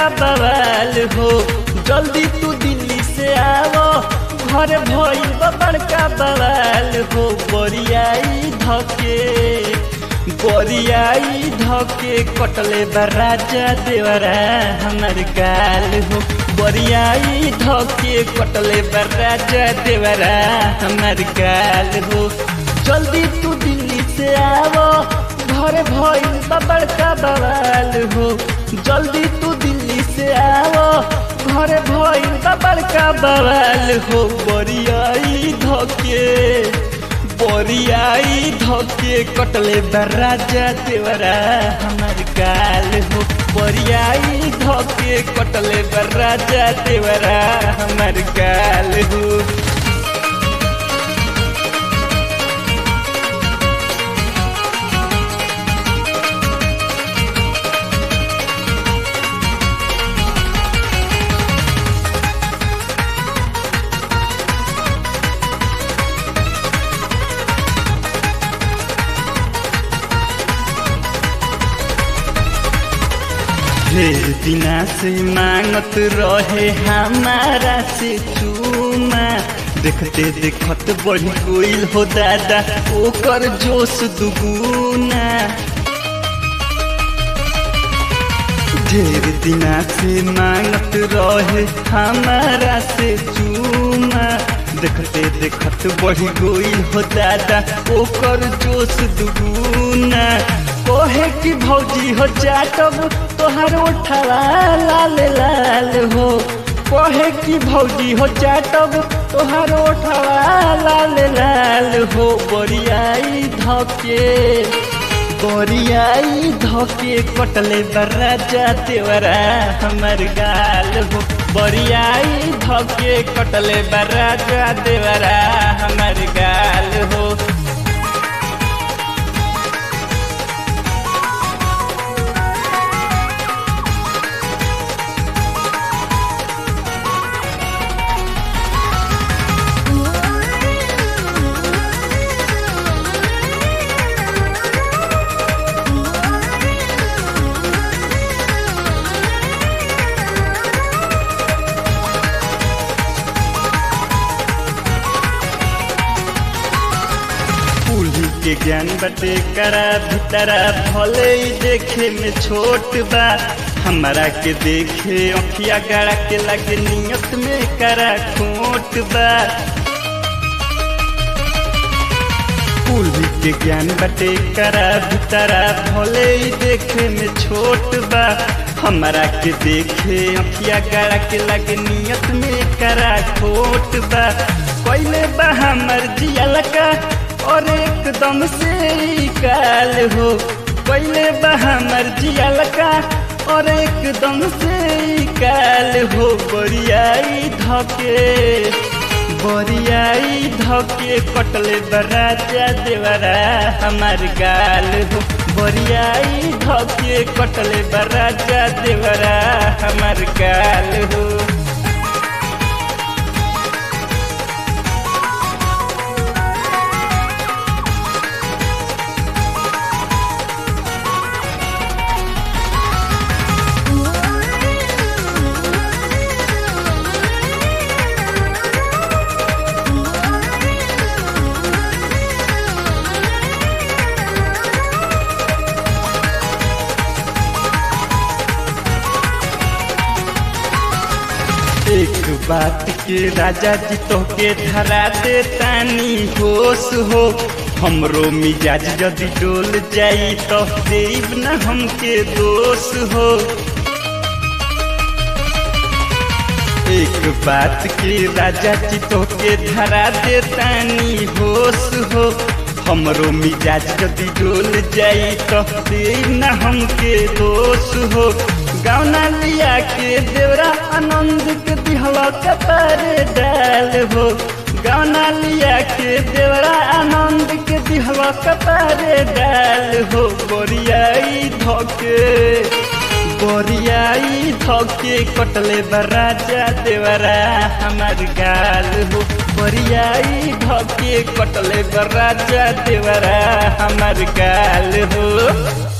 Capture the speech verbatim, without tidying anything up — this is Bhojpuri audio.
बवाल हो। जल्दी तू दिल्ली से आवो घर भइल बा बड़का बवाल हो। बरियाई धके बरियाई धके कटले बा राजा देवरा हमर गाल हो। बरियाई धके कटले बा राजा देवरा हमर गाल हो। जल्दी तू दिल्ली से आवो घर भइल बा बड़का बवाल हो। जल्दी तू दिल्ली से आवो घर भइल बा बड़का बवाल हो। बरियाई धके बरियाई धके कटले बा राजा देवरा हमर गाल हो। बरियाई धके कटले बा राजा देवरा हमर गाल हो। ढेर दिना से मांगत रहे हमारा से चूमा। देखते देखत बढ़ी गइल हो दादा ओकर जोश दुगुना। ढेर दिना से मांगत रहे हमारा से चूमा। देखते देखत बढ़ी गइल हो दादा ओकर जोश दुगुना। कोहे की भौजी हो चाटब तोहर उठवा लाल लाल हो। कोहे की भौजी हो चाटब तोहर उठवा लाल लाल हो। बरियाई धके बरियाई धके कटले बा राजा देवरा हमर गाल हो। बरियाई धके कटले बा राजा देवरा हमर गाल हो। के ज्ञान बटे करा भीतरा भले ही देखे में छोट बा। हमारा के देखे अखिया गड़ा के लगे नियत में करा खोट बा। कुल्ही के ज्ञान बटे करा भीतरा भले ही देखे में छोट बा। हमारा के देखे अखिया गड़ा के लगे नियत में करा खोट बा। पहले बा हमर जियल का और एकदम से काल हो। पहले बा हमर जियल का और एकदम से काल हो। बरियाई धके बरियाई धके कटले बा राजा देवरा हमर गाल हो। बरियाई धके कटले बा राजा देवरा हमर गाल हो। एक बात के राजा जी तो के धरा दे तानी होश हो। हमरो मिजाज जदि डोल जाई तो देव न हमके दोष हो। एक बात के राजा जी तो के धरा दे तानी होश हो। हमरो मिजाज जदि डोल जाई तो देव न हमके दोष हो। गावना लिया के देवरा आनंद के दिहला कपार डाल हो। गावना लिया के देवरा आनंद के दिहला कपार डाल हो। बरियाई धके बरियाई धके कटले बा राजा देवरा हमर गाल हो। बरियाई धके कटले बा राजा देवरा हमर गाल हो।